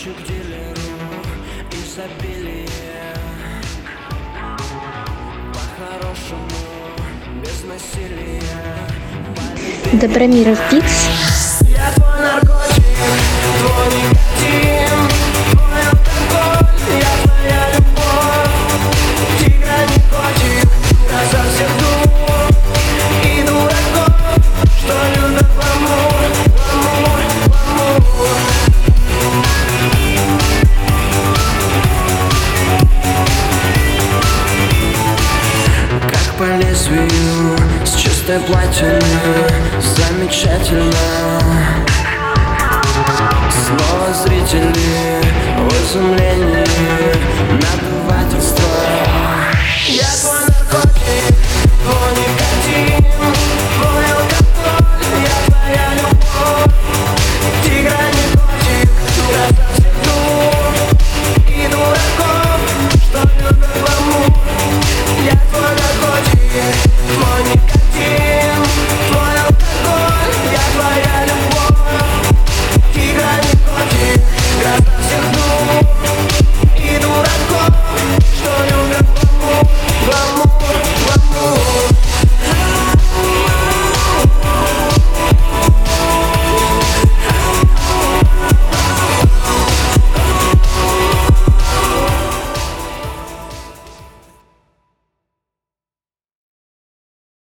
ночью к дилеру изобилие. По-хорошему, без насилия. Добромиров Битс. Я твой наркотик, твой никотин, твой алкоголь, я твоя любовь. Тигра не котик, гроза всех дур и дураков, что любят гламур, гламур, гламур. Как по лезвию с чистой платиной